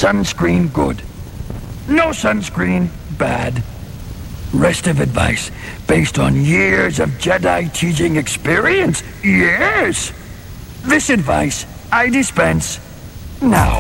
Sunscreen, good. No sunscreen, bad. Rest of advice based on years of Jedi teaching experience, yes. This advice I dispense now.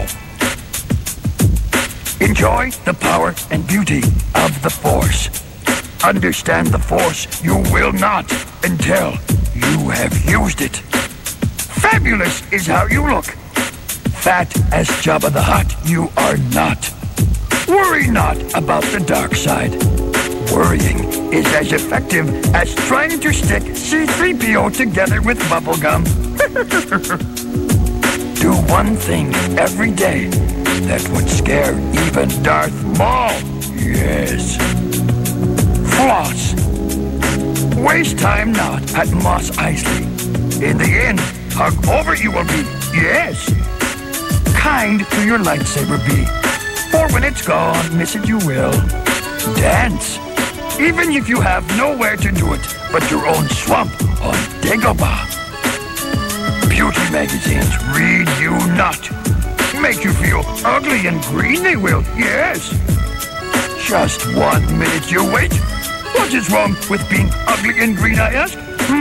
Enjoy the power and beauty of the Force. Understand the Force you will not until you have used it. Fabulous is how you look. Fat as Jabba the Hutt you are not. Worry not about the dark side. Worrying is as effective as trying to stick C-3PO together with bubblegum. Do one thing every day that would scare even Darth Maul. Yes. Floss. Waste time not at Mos Eisley. In the end, hug over you will be. Yes. Kind to your lightsaber be. For when it's gone, miss it you will. Dance. Even if you have nowhere to do it but your own swamp on Dagobah. Beauty magazines read you not. Make you feel ugly and green they will, yes. Just 1 minute you wait. What is wrong with being ugly and green, I ask?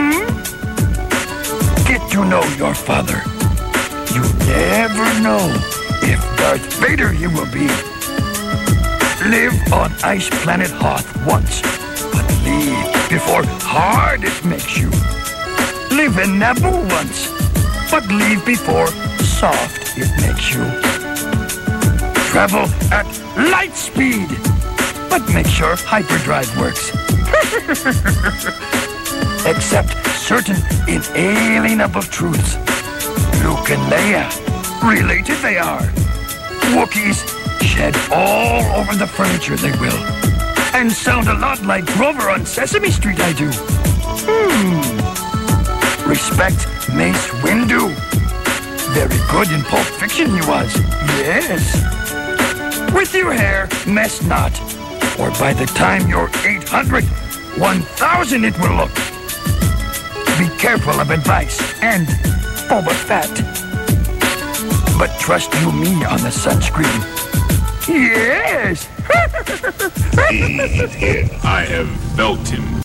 Get to know your father. You never know if Darth Vader he will be. Live on Ice Planet Hoth once, but leave before hard it makes you. Live in Naboo once, but leave before soft it makes you. Travel at light speed, but make sure hyperdrive works. Accept certain inalienable truths. Luke and Leia, related they are. Wookiees shed all over the furniture they will. And sound a lot like Grover on Sesame Street I do. Respect Mace Windu. Very good in Pulp Fiction he was, yes. With your hair, mess not, or by the time you're 800, 1,000 it will look. Be careful of advice and Boba Fett. But trust you me on the sunscreen. Yes! I have felt him